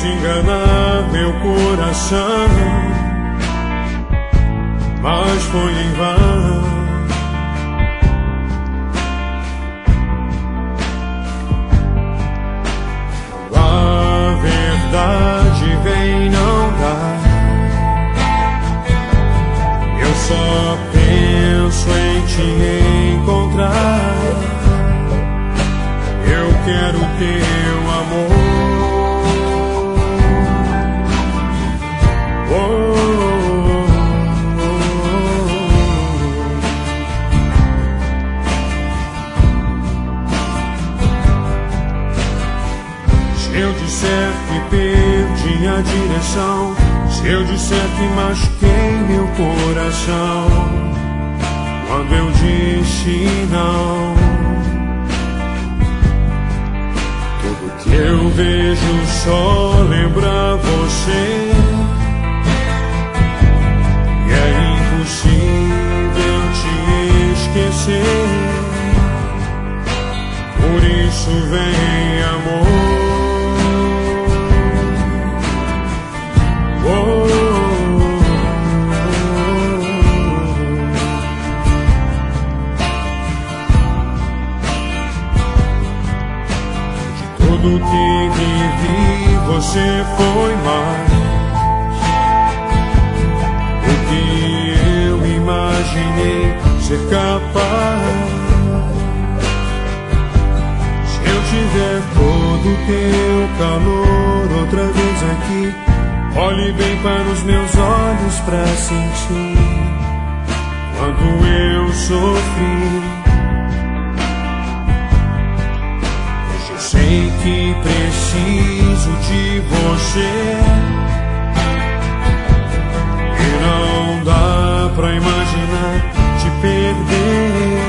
enganar meu coração, mas foi em vão. A verdade vem não dá. Eu só penso em te encontrar. Eu quero teu amor. Se eu disser que perdi a direção, se eu disser que machuquei meu coração, quando eu disse não, tudo que eu vejo só lembra você. E é impossível te esquecer. Por isso vem amor. Tudo que vivi, você foi mais do que eu imaginei ser capaz. Se eu tiver todo o teu calor outra vez aqui, olhe bem para os meus olhos pra sentir quanto eu sofri. Sei que preciso de você e não dá pra imaginar te perder.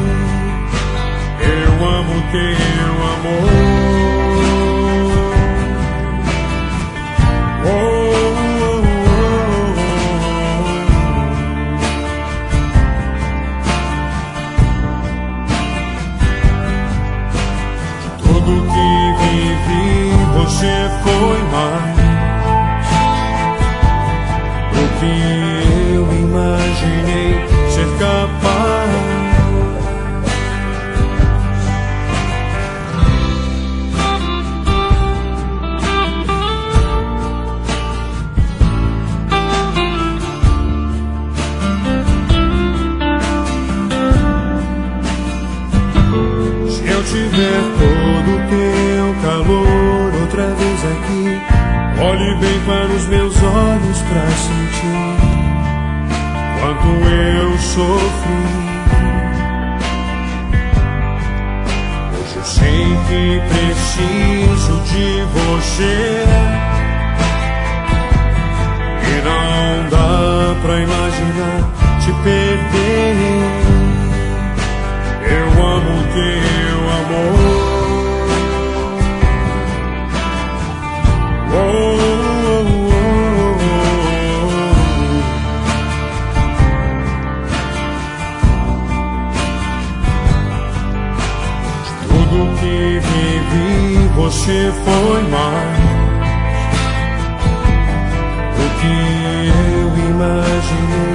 Eu amo teu amor. Tudo que vivi, você foi mais do que eu imaginei ser capaz. Se eu tiver todo o teu calor outra vez aqui, olhe bem para os meus olhos pra sentir quanto eu sofri. Hoje eu sei que preciso de você e não dá pra imaginar te perder. Eu amo teu amor. De tudo que vivi, você foi mais do que eu imaginei.